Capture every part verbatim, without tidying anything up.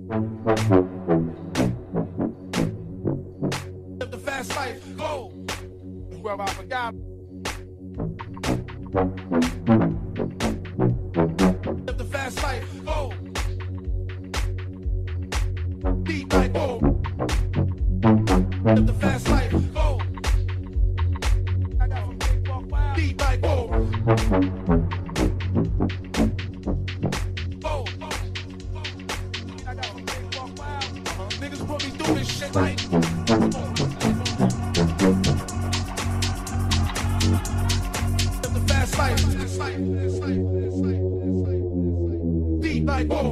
Live the fast life, go. Where I forgot. Live the fast life, go. Beat like go. Live the fast life, go. I got some big walk wild. Beat like go. Go. I got some big walk wild. Uh-huh. Niggas put me through this shit like. Live the fast life. Beat like go.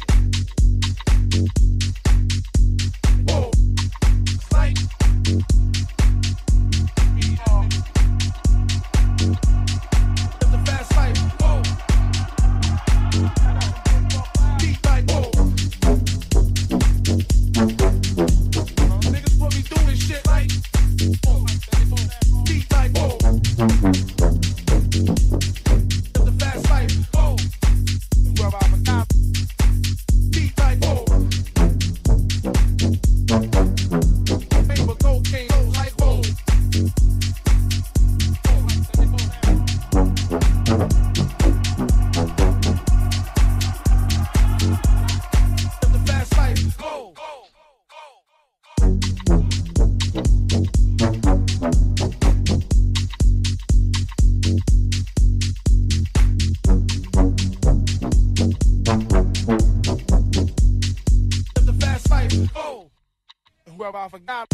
Where I forgot.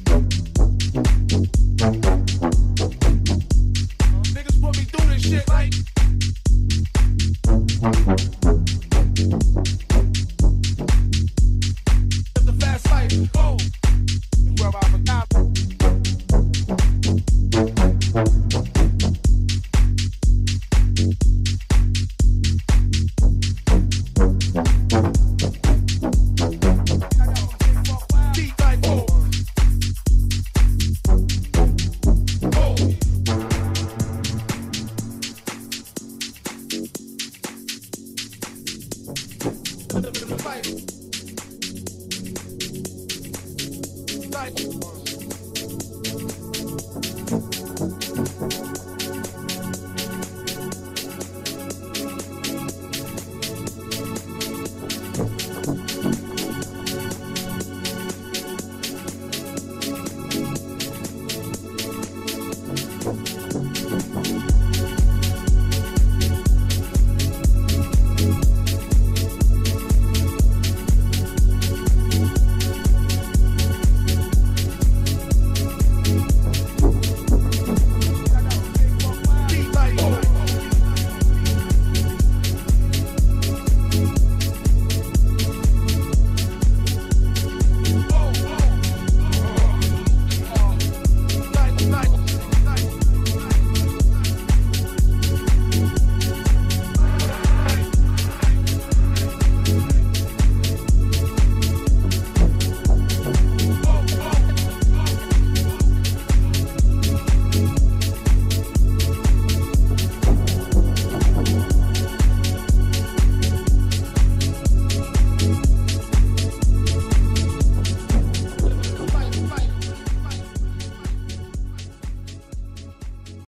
Niggas put me through this shit like. Live the fast life, go. Where I forgot. Fight.